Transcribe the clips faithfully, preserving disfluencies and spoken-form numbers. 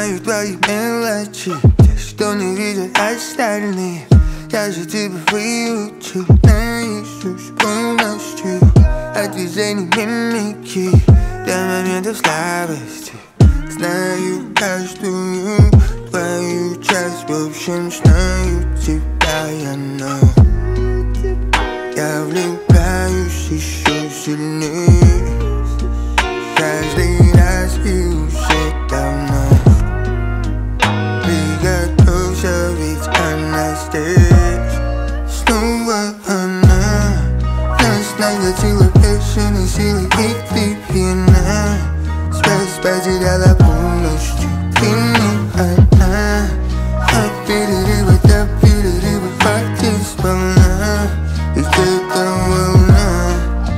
знаю твои мелочи, те, что не видят остальные. Я же тебя выучил наизусть полностью, от движений мимики до моментов слабости. Знаю каждую твою часть, в общем, знаю тебя я, know. Я влюбляюсь еще сильнее каждый раз и уже давно. Приготовься, ведь она здесь. Снова она нас накатила бешеной силой и глубина. Связь потеряла полностью, ты не одна. От перерыва до перерыва хватит сполна. Ведь это волна.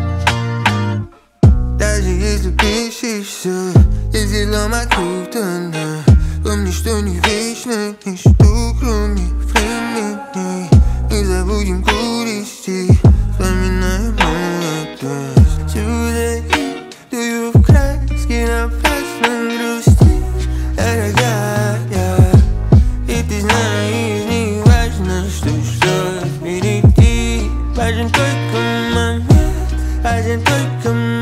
Даже если пишешься, если лома окутана, помни, что не вечно ничто, кроме времени. Не забудем грусти, вспоминаем молодость. Чудо дую в краски, напрасно грусти, дорогая. И ты знаешь, не важно, что ждет впереди. Важен только момент, важен только момент.